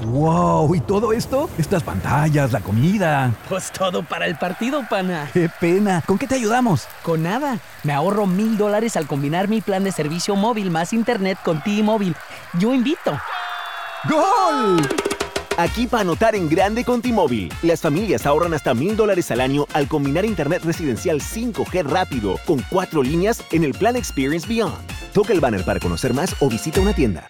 ¡Wow! ¿Y todo esto? Estas pantallas, la comida. Pues todo para el partido, pana. ¡Qué pena! ¿Con qué te ayudamos? Con nada. Me ahorro $1,000 al combinar mi plan de servicio móvil más internet con T-Mobile. Yo invito. ¡Gol! Aquí para anotar en grande con T-Mobile. Las familias ahorran hasta $1,000 al año al combinar internet residencial 5G rápido con 4 líneas en el plan Experience Beyond. Toca el banner para conocer más o visita una tienda.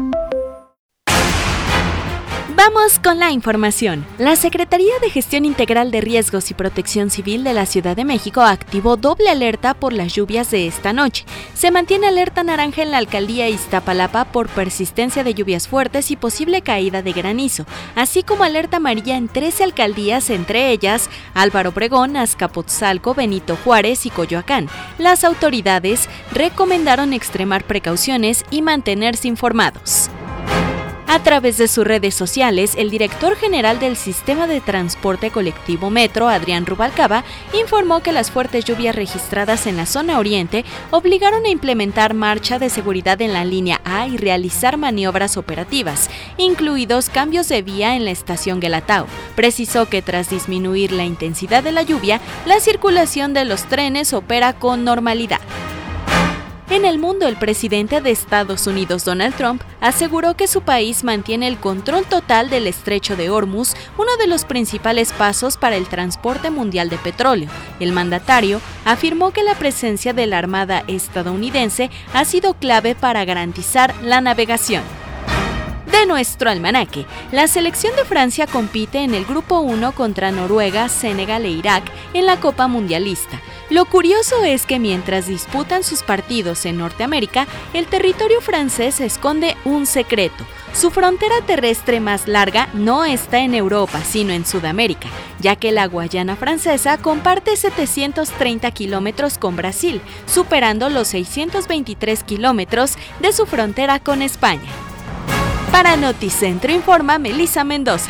Vamos con la información. La Secretaría de Gestión Integral de Riesgos y Protección Civil de la Ciudad de México activó doble alerta por las lluvias de esta noche. Se mantiene alerta naranja en la alcaldía Iztapalapa por persistencia de lluvias fuertes y posible caída de granizo, así como alerta amarilla en 13 alcaldías, entre ellas Álvaro Obregón, Azcapotzalco, Benito Juárez y Coyoacán. Las autoridades recomendaron extremar precauciones y mantenerse informados. A través de sus redes sociales, el director general del Sistema de Transporte Colectivo Metro, Adrián Rubalcaba, informó que las fuertes lluvias registradas en la zona oriente obligaron a implementar marcha de seguridad en la línea A y realizar maniobras operativas, incluidos cambios de vía en la estación Guelatao. Precisó que tras disminuir la intensidad de la lluvia, la circulación de los trenes opera con normalidad. En el mundo, el presidente de Estados Unidos, Donald Trump, aseguró que su país mantiene el control total del estrecho de Hormuz, uno de los principales pasos para el transporte mundial de petróleo. El mandatario afirmó que la presencia de la Armada estadounidense ha sido clave para garantizar la navegación. De nuestro almanaque, la selección de Francia compite en el Grupo 1 contra Noruega, Senegal e Irak en la Copa Mundialista. Lo curioso es que mientras disputan sus partidos en Norteamérica, el territorio francés esconde un secreto. Su frontera terrestre más larga no está en Europa, sino en Sudamérica, ya que la Guayana Francesa comparte 730 kilómetros con Brasil, superando los 623 kilómetros de su frontera con España. Para Noticentro informa Melissa Mendoza.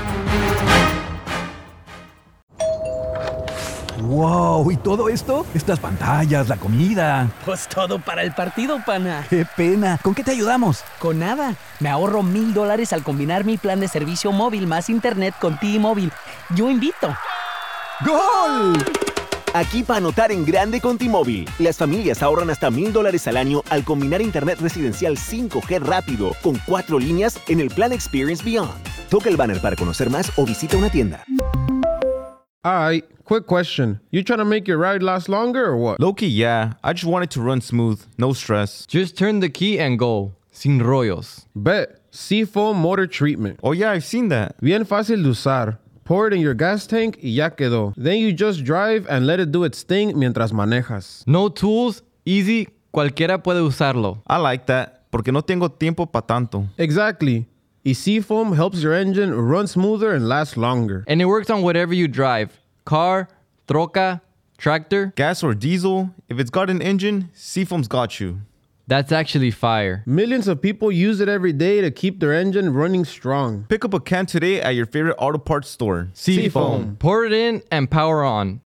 ¡Wow! ¿Y todo esto? Estas pantallas, la comida. Pues todo para el partido, pana. ¡Qué pena! ¿Con qué te ayudamos? Con nada. Me ahorro $1,000 al combinar mi plan de servicio móvil más internet con T-Mobile. Yo invito. ¡Gol! Aquí para anotar en grande con T-Mobile. Las familias ahorran hasta $1,000 al año al combinar internet residencial 5G rápido con 4 líneas en el plan Experience Beyond. Toca el banner para conocer más o visita una tienda. Alright, quick question. You trying to make your ride last longer or what? Low-key, yeah. I just want it to run smooth, no stress. Just turn the key and go. Sin rollos. Bet. Seafoam Motor Treatment. Oh yeah, I've seen that. Bien fácil de usar. Pour it in your gas tank y ya quedó. Then you just drive and let it do its thing mientras manejas. No tools, easy, cualquiera puede usarlo. I like that, porque no tengo tiempo pa' tanto. Exactly. Y Seafoam helps your engine run smoother and last longer. And it works on whatever you drive. Car, troca, tractor. Gas or diesel, if it's got an engine, Seafoam's got you. That's actually fire. Millions of people use it every day to keep their engine running strong. Pick up a can today at your favorite auto parts store. Seafoam. Pour it in and power on.